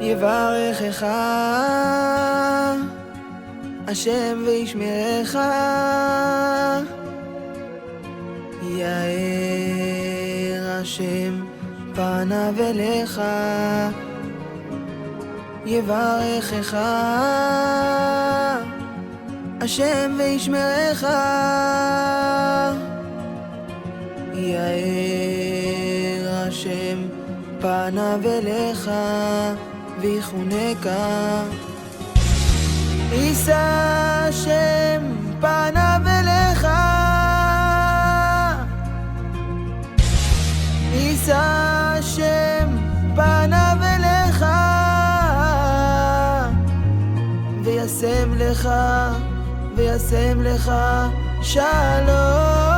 יברכך השם וישמרך, יאר השם פניו אליך, יברכך השם וישמרך, יאר השם פניו אליך ויחונקה. יישא השם פניו אליך, יישא השם פניו אליך, וישם לך, וישם לך שלום.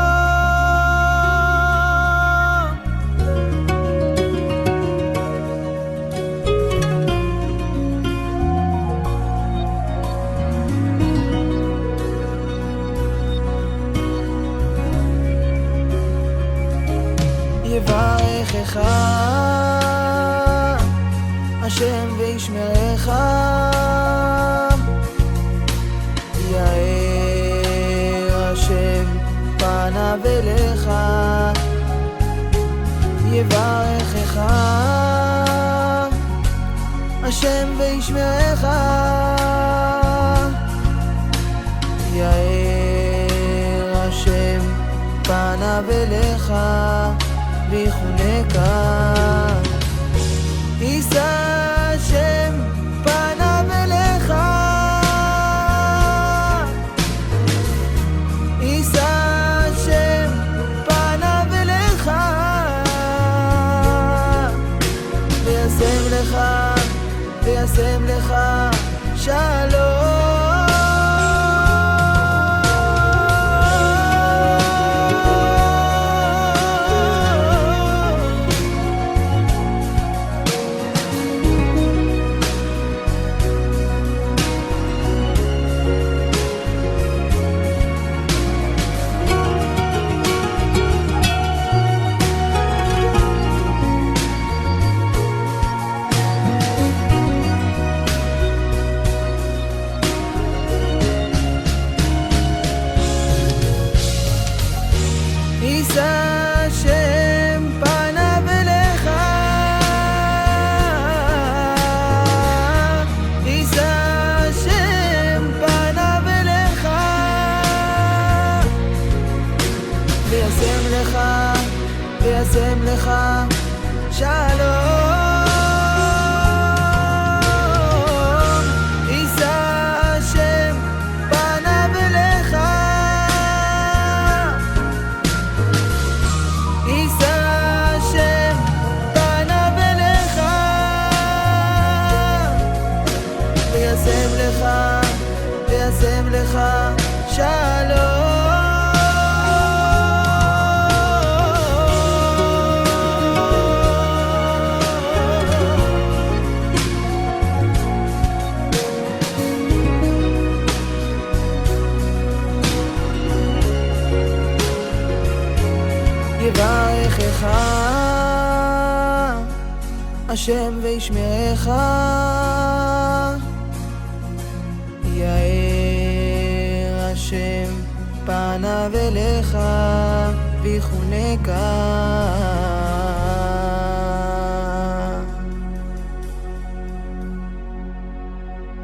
יברכך השם וישמרך, יאר השם פניו אליך, יברכך השם וישמרך, יאר השם פניו אליך ויחונקה. יישא השם פניו אליך, יישא השם פניו אליך, וישם לך, וישם לך שלום. יישא השם פניו אליך, יישא השם פניו אליך, וישם לך, וישם לך שלום. וישם לך, וישם לך שלום. יברכך השם וישמרך, יאר השם פניו אליך ויחונקה.